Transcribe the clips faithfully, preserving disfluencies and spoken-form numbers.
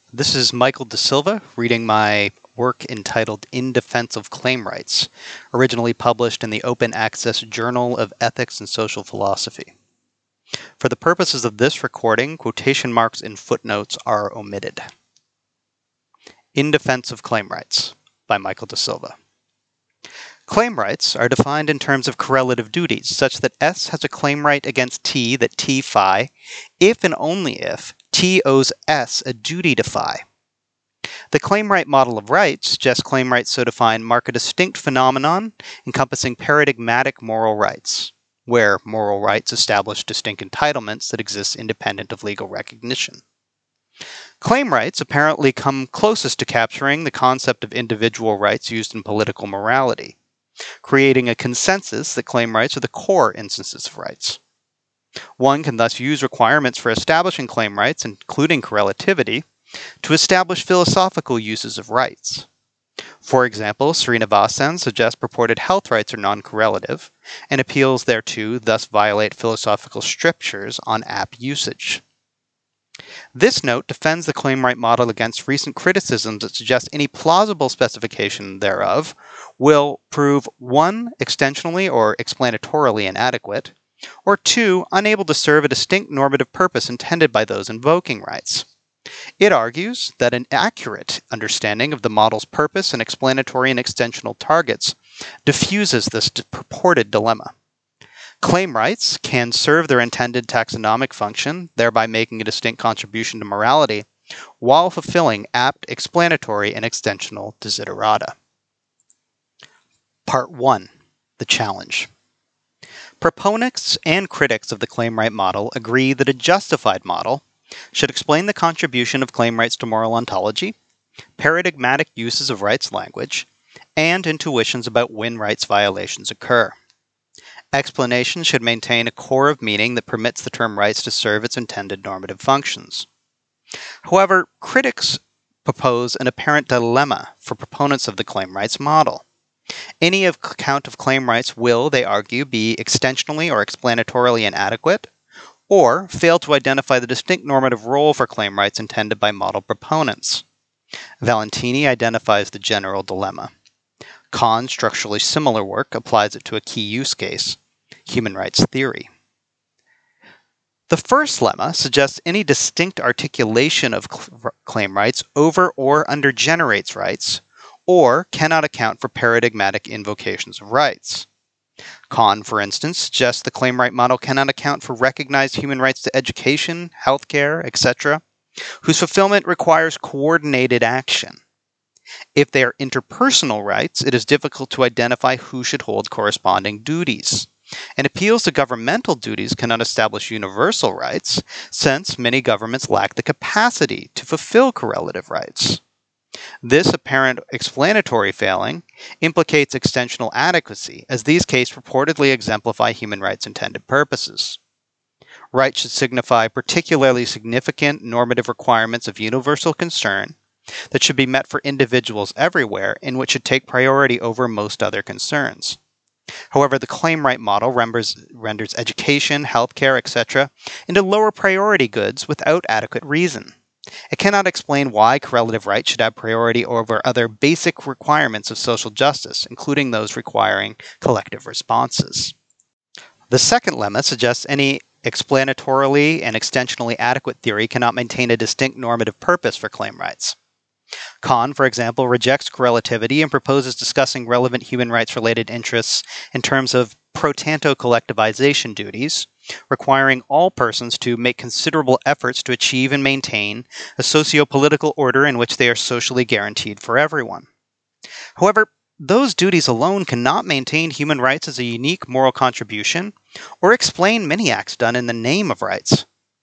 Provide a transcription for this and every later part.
This is Michael De Silva reading my work entitled In Defense of Claim Rights, originally published in the Open Access Journal of Ethics and Social Philosophy. For the purposes of this recording, quotation marks and footnotes are omitted. In Defense of Claim Rights by Michael De Silva. Claim rights are defined in terms of correlative duties, such that S has a claim right against T that T phi, if and only if T owes S a duty to phi. The claim right model of rights suggests claim rights so defined mark a distinct phenomenon encompassing paradigmatic moral rights, where moral rights establish distinct entitlements that exist independent of legal recognition. Claim rights apparently come closest to capturing the concept of individual rights used in political morality, creating a consensus that claim rights are the core instances of rights. One can thus use requirements for establishing claim rights, including correlativity, to establish philosophical uses of rights. For example, Srinivasan suggests purported health rights are non-correlative, and appeals thereto thus violate philosophical strictures on app usage. This note defends the claim right model against recent criticisms that suggest any plausible specification thereof will prove one, extensionally or explanatorily inadequate, or two, unable to serve a distinct normative purpose intended by those invoking rights. It argues that an accurate understanding of the model's purpose and explanatory and extensional targets diffuses this purported dilemma. Claim rights can serve their intended taxonomic function, thereby making a distinct contribution to morality, while fulfilling apt explanatory and extensional desiderata. Part one. The Challenge. Proponents and critics of the claim right model agree that a justified model should explain the contribution of claim rights to moral ontology, paradigmatic uses of rights language, and intuitions about when rights violations occur. Explanation should maintain a core of meaning that permits the term rights to serve its intended normative functions. However, critics propose an apparent dilemma for proponents of the claim rights model. Any account of claim rights will, they argue, be extensionally or explanatorily inadequate, or fail to identify the distinct normative role for claim rights intended by model proponents. Valentini identifies the general dilemma. Kahn's structurally similar work applies it to a key use case, human rights theory. The first lemma suggests any distinct articulation of cl- claim rights over or undergenerates rights, or cannot account for paradigmatic invocations of rights. Kahn, for instance, suggests the claim right model cannot account for recognized human rights to education, healthcare, et cetera, whose fulfillment requires coordinated action. If they are interpersonal rights, it is difficult to identify who should hold corresponding duties. And appeals to governmental duties cannot establish universal rights, since many governments lack the capacity to fulfill correlative rights. This apparent explanatory failing implicates extensional adequacy, as these cases purportedly exemplify human rights' intended purposes. Rights should signify particularly significant normative requirements of universal concern that should be met for individuals everywhere and which should take priority over most other concerns. However, the claim right model renders, renders education, healthcare, et cetera into lower priority goods without adequate reason. It cannot explain why correlative rights should have priority over other basic requirements of social justice, including those requiring collective responses. The second lemma suggests any explanatorily and extensionally adequate theory cannot maintain a distinct normative purpose for claim rights. Kahn, for example, rejects correlativity and proposes discussing relevant human rights-related interests in terms of pro tanto collectivization duties, requiring all persons to make considerable efforts to achieve and maintain a socio-political order in which they are socially guaranteed for everyone. However, those duties alone cannot maintain human rights as a unique moral contribution or explain many acts done in the name of rights.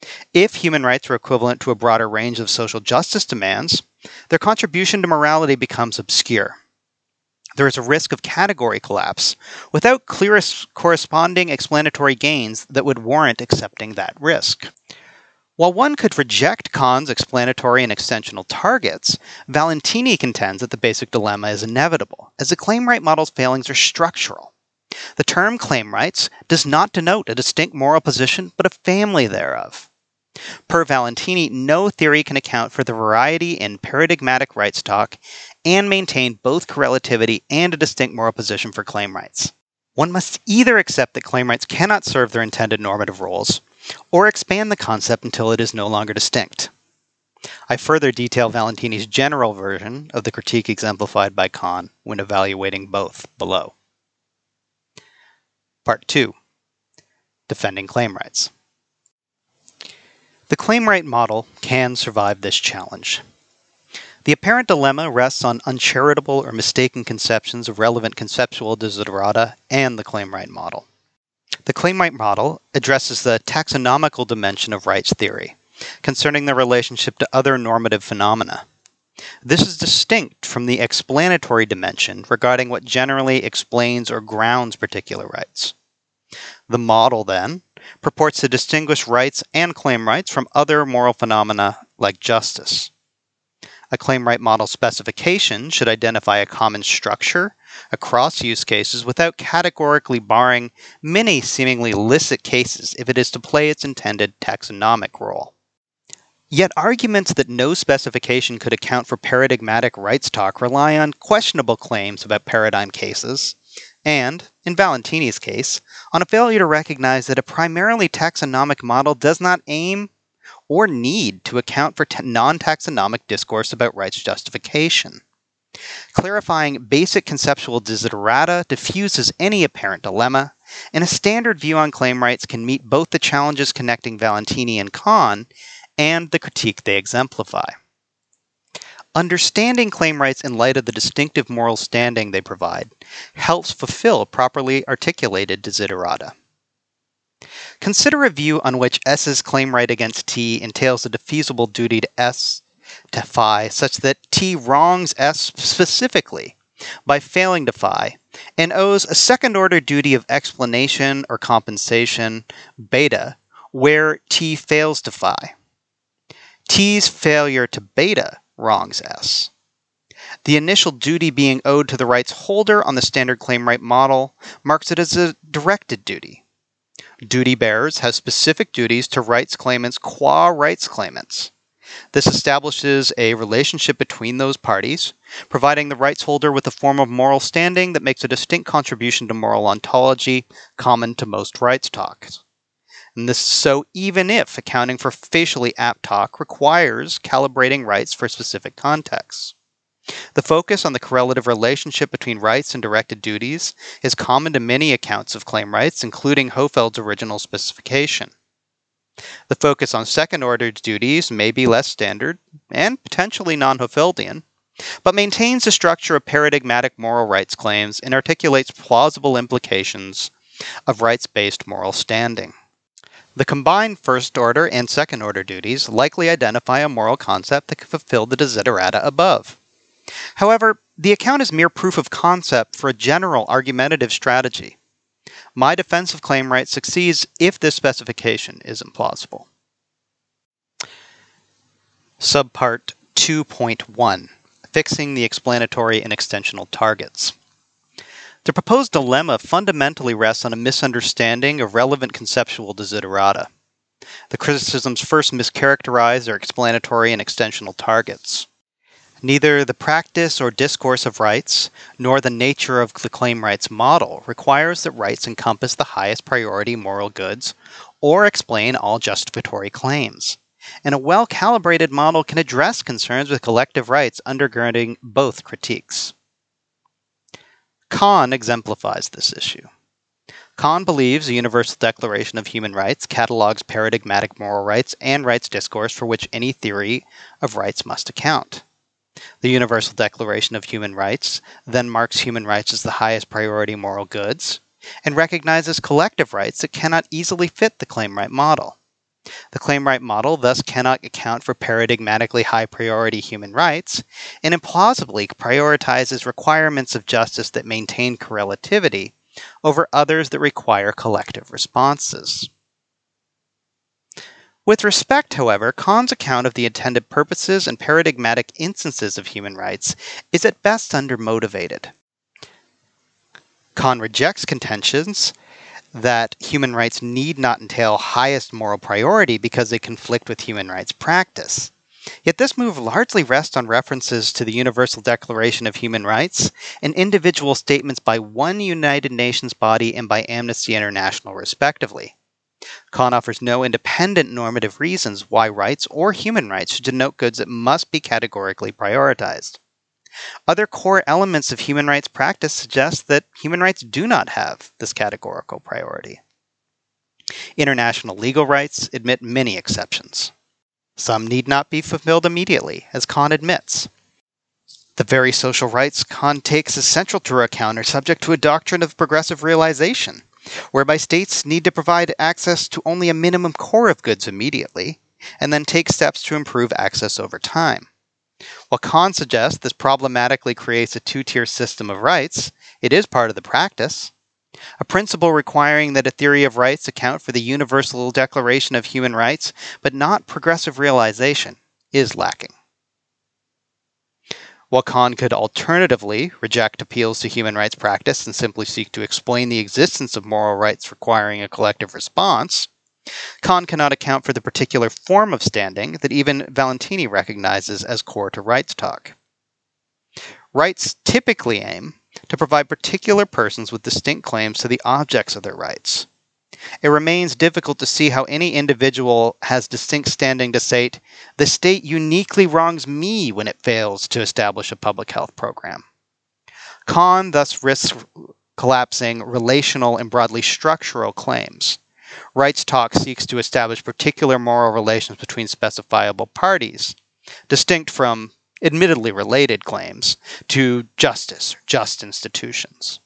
If human rights are equivalent to a broader range of social justice demands, their contribution to morality becomes obscure. There is a risk of category collapse without clear corresponding explanatory gains that would warrant accepting that risk. While one could reject Kahn's explanatory and extensional targets, Valentini contends that the basic dilemma is inevitable, as the claim right model's failings are structural. The term claim rights does not denote a distinct moral position, but a family thereof. Per Valentini, no theory can account for the variety in paradigmatic rights talk and maintain both correlativity and a distinct moral position for claim rights. One must either accept that claim rights cannot serve their intended normative roles, or expand the concept until it is no longer distinct. I further detail Valentini's general version of the critique exemplified by Kahn when evaluating both below. Part two. Defending claim rights. The claim right model can survive this challenge. The apparent dilemma rests on uncharitable or mistaken conceptions of relevant conceptual desiderata and the claim right model. The claim right model addresses the taxonomical dimension of rights theory, concerning the relationship to other normative phenomena. This is distinct from the explanatory dimension regarding what generally explains or grounds particular rights. The model, then, purports to distinguish rights and claim rights from other moral phenomena like justice. A claim right model specification should identify a common structure across use cases without categorically barring many seemingly licit cases if it is to play its intended taxonomic role. Yet arguments that no specification could account for paradigmatic rights talk rely on questionable claims about paradigm cases, and, in Valentini's case, on a failure to recognize that a primarily taxonomic model does not aim or need to account for non-taxonomic discourse about rights justification. Clarifying basic conceptual desiderata diffuses any apparent dilemma, and a standard view on claim rights can meet both the challenges connecting Valentini and Kahn and the critique they exemplify. Understanding claim rights in light of the distinctive moral standing they provide helps fulfill properly articulated desiderata. Consider a view on which S's claim right against T entails a defeasible duty to S to phi such that T wrongs S specifically by failing to phi and owes a second-order duty of explanation or compensation, beta, where T fails to phi. T's failure to beta wrongs S. The initial duty being owed to the rights holder on the standard claim right model marks it as a directed duty. Duty bearers have specific duties to rights claimants qua rights claimants. This establishes a relationship between those parties, providing the rights holder with a form of moral standing that makes a distinct contribution to moral ontology common to most rights talks. And this is so even if accounting for facially apt talk requires calibrating rights for specific contexts. The focus on the correlative relationship between rights and directed duties is common to many accounts of claim rights, including Hofeld's original specification. The focus on second-order duties may be less standard and potentially non-Hofeldian, but maintains the structure of paradigmatic moral rights claims and articulates plausible implications of rights-based moral standing. The combined first-order and second-order duties likely identify a moral concept that can fulfill the desiderata above. However, the account is mere proof of concept for a general argumentative strategy. My defense of claim rights succeeds if this specification is implausible. Subpart two point one, Fixing the Explanatory and Extensional Targets. The proposed dilemma fundamentally rests on a misunderstanding of relevant conceptual desiderata. The criticisms first mischaracterize their explanatory and extensional targets. Neither the practice or discourse of rights, nor the nature of the claim rights model requires that rights encompass the highest priority moral goods or explain all justificatory claims. And a well-calibrated model can address concerns with collective rights undergirding both critiques. Kahn exemplifies this issue. Kahn believes the Universal Declaration of Human Rights catalogs paradigmatic moral rights and rights discourse for which any theory of rights must account. The Universal Declaration of Human Rights then marks human rights as the highest priority moral goods and recognizes collective rights that cannot easily fit the claim right model. The claim right model thus cannot account for paradigmatically high priority human rights and implausibly prioritizes requirements of justice that maintain correlativity over others that require collective responses. With respect, however, Kahn's account of the intended purposes and paradigmatic instances of human rights is at best undermotivated. Kahn rejects contentions that human rights need not entail highest moral priority because they conflict with human rights practice. Yet this move largely rests on references to the Universal Declaration of Human Rights and individual statements by one United Nations body and by Amnesty International, respectively. Kahn offers no independent normative reasons why rights or human rights should denote goods that must be categorically prioritized. Other core elements of human rights practice suggest that human rights do not have this categorical priority. International legal rights admit many exceptions. Some need not be fulfilled immediately, as Kahn admits. The very social rights Kahn takes as central to her account are subject to a doctrine of progressive realization, whereby states need to provide access to only a minimum core of goods immediately, and then take steps to improve access over time. While Kahn suggests this problematically creates a two-tier system of rights, it is part of the practice. A principle requiring that a theory of rights account for the Universal Declaration of Human Rights, but not progressive realization, is lacking. While Kahn could alternatively reject appeals to human rights practice and simply seek to explain the existence of moral rights requiring a collective response, Kahn cannot account for the particular form of standing that even Valentini recognizes as core to rights talk. Rights typically aim to provide particular persons with distinct claims to the objects of their rights. It remains difficult to see how any individual has distinct standing to say, "The state uniquely wrongs me when it fails to establish a public health program." Kahn thus risks collapsing relational and broadly structural claims. Rights talk seeks to establish particular moral relations between specifiable parties, distinct from admittedly related claims to justice or just institutions.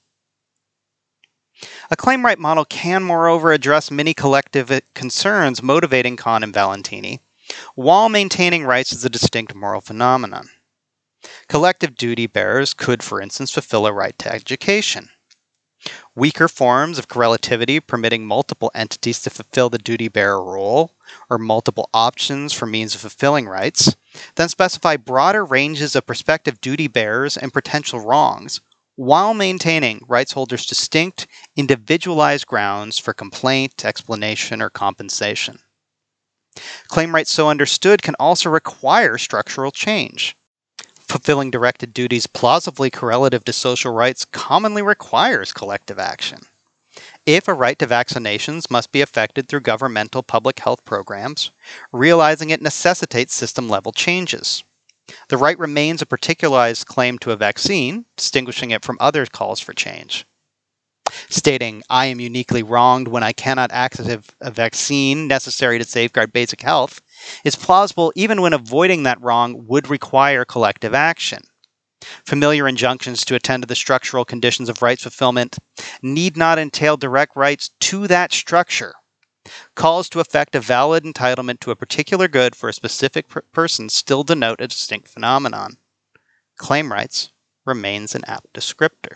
A claim right model can, moreover, address many collective concerns motivating Kahn and Valentini, while maintaining rights as a distinct moral phenomenon. Collective duty bearers could, for instance, fulfill a right to education. Weaker forms of correlativity permitting multiple entities to fulfill the duty bearer role, or multiple options for means of fulfilling rights, then specify broader ranges of prospective duty bearers and potential wrongs, while maintaining rights holders' distinct, individualized grounds for complaint, explanation, or compensation. Claim rights so understood can also require structural change. Fulfilling directed duties plausibly correlative to social rights commonly requires collective action. If a right to vaccinations must be effected through governmental public health programs, realizing it necessitates system-level changes. The right remains a particularized claim to a vaccine, distinguishing it from other calls for change. Stating, "I am uniquely wronged when I cannot access a vaccine necessary to safeguard basic health," is plausible even when avoiding that wrong would require collective action. Familiar injunctions to attend to the structural conditions of rights fulfillment need not entail direct rights to that structure. Calls to effect a valid entitlement to a particular good for a specific per person still denote a distinct phenomenon. Claim rights remains an apt descriptor.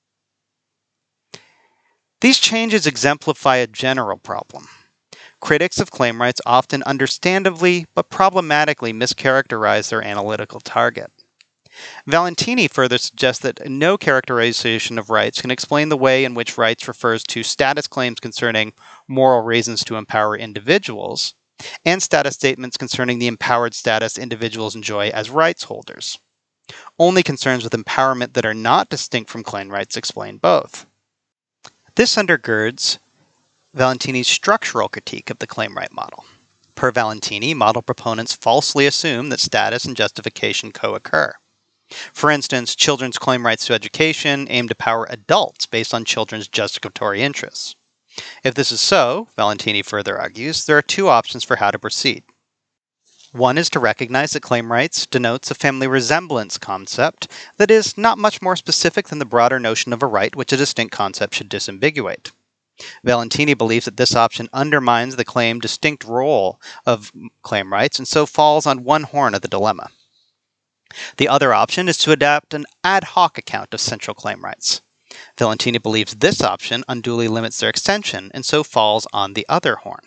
These changes exemplify a general problem. Critics of claim rights often understandably but problematically mischaracterize their analytical target. Valentini further suggests that no characterization of rights can explain the way in which rights refers to status claims concerning moral reasons to empower individuals, and status statements concerning the empowered status individuals enjoy as rights holders. Only concerns with empowerment that are not distinct from claim rights explain both. This undergirds Valentini's structural critique of the claim right model. Per Valentini, model proponents falsely assume that status and justification co-occur. For instance, children's claim rights to education aim to power adults based on children's justificatory interests. If this is so, Valentini further argues, there are two options for how to proceed. One is to recognize that claim rights denotes a family resemblance concept that is not much more specific than the broader notion of a right which a distinct concept should disambiguate. Valentini believes that this option undermines the claimed distinct role of claim rights and so falls on one horn of the dilemma. The other option is to adapt an ad hoc account of central claim rights. Valentini believes this option unduly limits their extension and so falls on the other horn.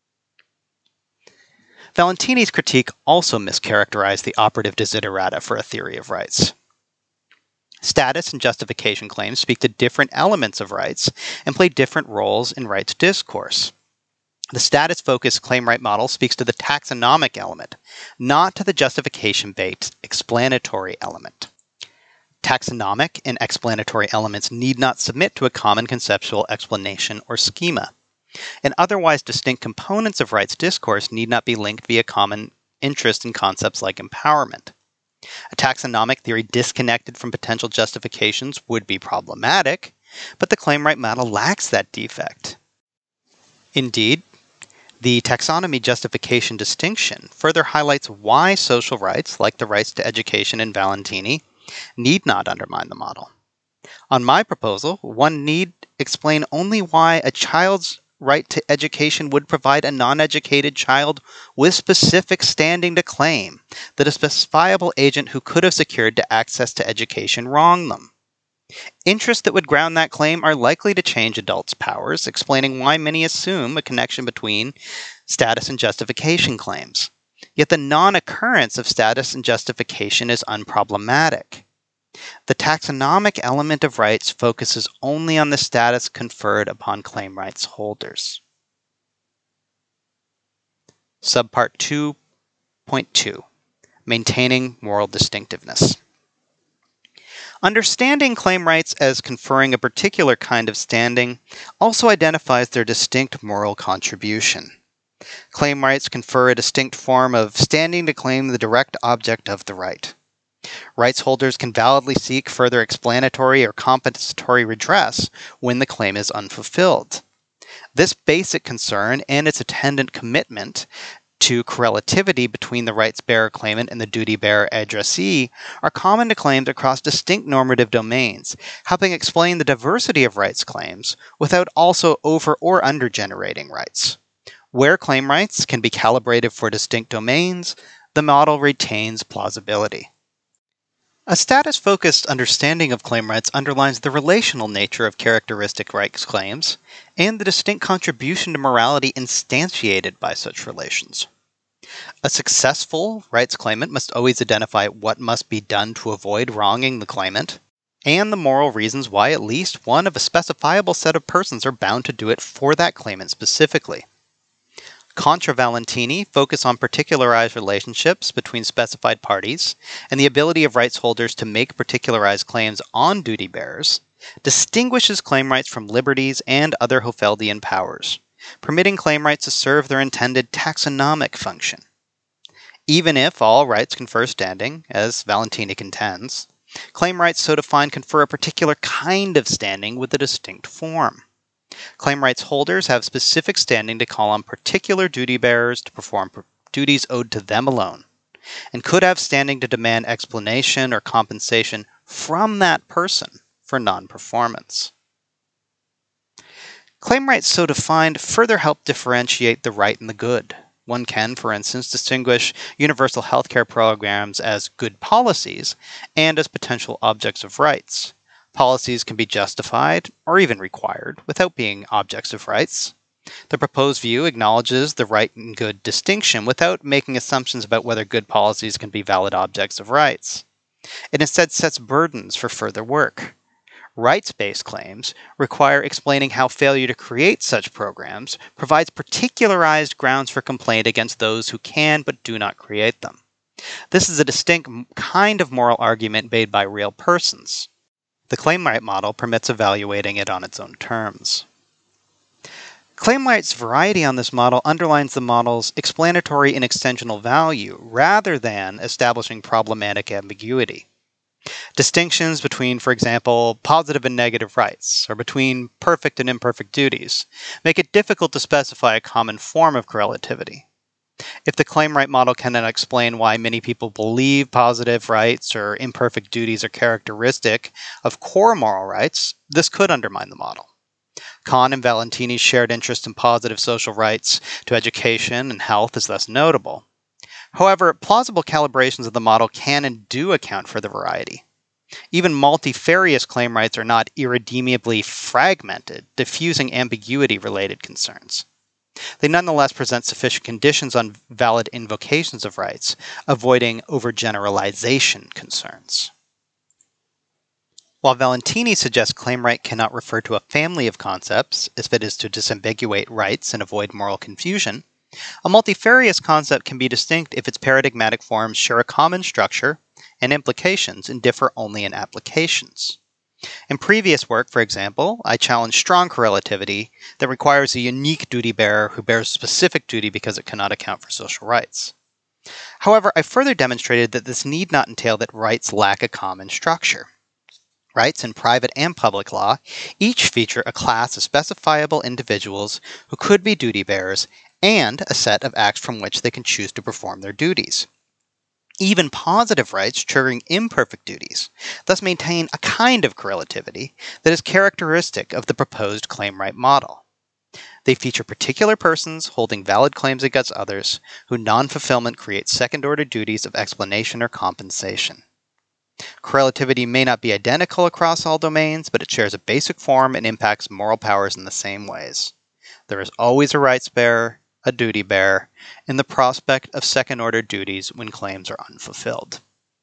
Valentini's critique also mischaracterized the operative desiderata for a theory of rights. Status and justification claims speak to different elements of rights and play different roles in rights discourse. The status-focused claim right model speaks to the taxonomic element, not to the justification-based explanatory element. Taxonomic and explanatory elements need not submit to a common conceptual explanation or schema, and otherwise distinct components of rights discourse need not be linked via common interest in concepts like empowerment. A taxonomic theory disconnected from potential justifications would be problematic, but the claim right model lacks that defect. Indeed, the taxonomy justification distinction further highlights why social rights, like the rights to education in Valentini, need not undermine the model. On my proposal, one need explain only why a child's right to education would provide a non-educated child with specific standing to claim that a specifiable agent who could have secured to access to education wronged them. Interests that would ground that claim are likely to change adults' powers, explaining why many assume a connection between status and justification claims. Yet the non-occurrence of status and justification is unproblematic. The taxonomic element of rights focuses only on the status conferred upon claim rights holders. Subpart two point two, Maintaining Moral Distinctiveness. Understanding claim rights as conferring a particular kind of standing also identifies their distinct moral contribution. Claim rights confer a distinct form of standing to claim the direct object of the right. Rights holders can validly seek further explanatory or compensatory redress when the claim is unfulfilled. This basic concern and its attendant commitment to correlativity between the rights bearer claimant and the duty bearer addressee are common to claims across distinct normative domains, helping explain the diversity of rights claims without also over or under generating rights. Where claim rights can be calibrated for distinct domains, the model retains plausibility. A status-focused understanding of claim rights underlines the relational nature of characteristic rights claims and the distinct contribution to morality instantiated by such relations. A successful rights claimant must always identify what must be done to avoid wronging the claimant, and the moral reasons why at least one of a specifiable set of persons are bound to do it for that claimant specifically. Contra Valentini focus on particularized relationships between specified parties and the ability of rights holders to make particularized claims on duty bearers, distinguishes claim rights from liberties and other Hofeldian powers, permitting claim rights to serve their intended taxonomic function. Even if all rights confer standing, as Valentini contends, claim rights so defined confer a particular kind of standing with a distinct form. Claim rights holders have specific standing to call on particular duty bearers to perform duties owed to them alone, and could have standing to demand explanation or compensation from that person for non-performance. Claim rights so defined further help differentiate the right and the good. One can, for instance, distinguish universal healthcare programs as good policies and as potential objects of rights. Policies can be justified, or even required, without being objects of rights. The proposed view acknowledges the right and good distinction without making assumptions about whether good policies can be valid objects of rights. It instead sets burdens for further work. Rights-based claims require explaining how failure to create such programs provides particularized grounds for complaint against those who can but do not create them. This is a distinct kind of moral argument made by real persons. The claim right model permits evaluating it on its own terms. Claim right's variety on this model underlines the model's explanatory and extensional value rather than establishing problematic ambiguity. Distinctions between, for example, positive and negative rights, or between perfect and imperfect duties, make it difficult to specify a common form of correlativity. If the claim right model cannot explain why many people believe positive rights or imperfect duties are characteristic of core moral rights, this could undermine the model. Kahn and Valentini's shared interest in positive social rights to education and health is thus notable. However, plausible calibrations of the model can and do account for the variety. Even multifarious claim rights are not irredeemably fragmented, diffusing ambiguity-related concerns. They nonetheless present sufficient conditions on valid invocations of rights, avoiding overgeneralization concerns. While Valentini suggests claim right cannot refer to a family of concepts, if it is to disambiguate rights and avoid moral confusion, a multifarious concept can be distinct if its paradigmatic forms share a common structure and implications and differ only in applications. In previous work, for example, I challenged strong correlativity that requires a unique duty bearer who bears specific duty because it cannot account for social rights. However, I further demonstrated that this need not entail that rights lack a common structure. Rights in private and public law each feature a class of specifiable individuals who could be duty bearers and a set of acts from which they can choose to perform their duties. Even positive rights triggering imperfect duties thus maintain a kind of correlativity that is characteristic of the proposed claim right model. They feature particular persons holding valid claims against others whose non-fulfillment creates second-order duties of explanation or compensation. Correlativity may not be identical across all domains, but it shares a basic form and impacts moral powers in the same ways. There is always a rights bearer, a duty bearer, and the prospect of second-order duties when claims are unfulfilled.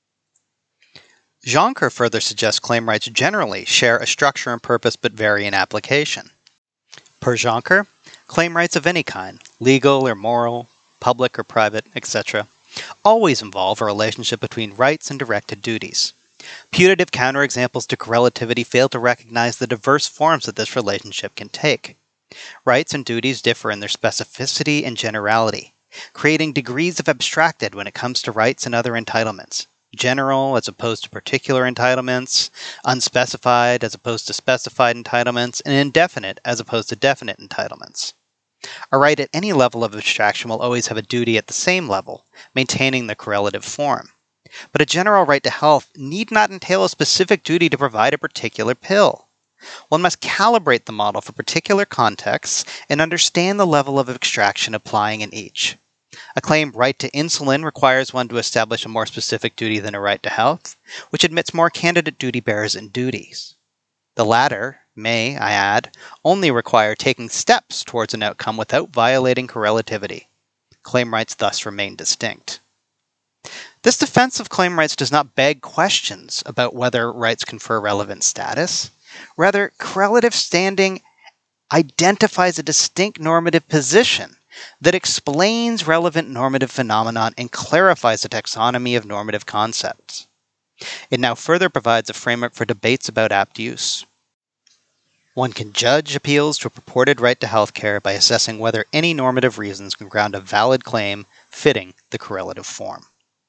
Jonker further suggests claim rights generally share a structure and purpose but vary in application. Per Jonker, claim rights of any kind, legal or moral, public or private, et cetera, always involve a relationship between rights and directed duties. Putative counterexamples to correlativity fail to recognize the diverse forms that this relationship can take. Rights and duties differ in their specificity and generality, creating degrees of abstracted when it comes to rights and other entitlements, general as opposed to particular entitlements, unspecified as opposed to specified entitlements, and indefinite as opposed to definite entitlements. A right at any level of abstraction will always have a duty at the same level, maintaining the correlative form. But a general right to health need not entail a specific duty to provide a particular pill. One must calibrate the model for particular contexts and understand the level of abstraction applying in each. A claimed right to insulin requires one to establish a more specific duty than a right to health, which admits more candidate duty bearers and duties. The latter may, I add, only require taking steps towards an outcome without violating correlativity. Claim rights thus remain distinct. This defense of claim rights does not beg questions about whether rights confer relevant status. Rather, correlative standing identifies a distinct normative position that explains relevant normative phenomenon and clarifies the taxonomy of normative concepts. It now further provides a framework for debates about apt use. One can judge appeals to a purported right to health care by assessing whether any normative reasons can ground a valid claim fitting the correlative form.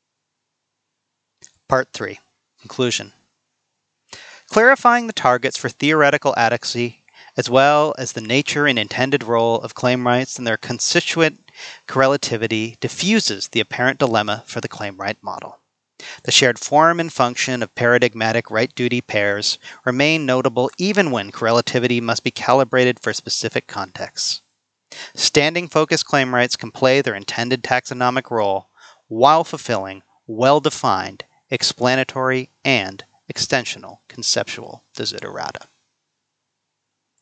Part three. Conclusion. Clarifying the targets for theoretical adequacy, as well as the nature and intended role of claim rights and their constituent correlativity, diffuses the apparent dilemma for the claim right model. The shared form and function of paradigmatic right-duty pairs remain notable even when correlativity must be calibrated for specific contexts. Standing focused claim rights can play their intended taxonomic role while fulfilling well-defined, explanatory, and extensional conceptual desiderata.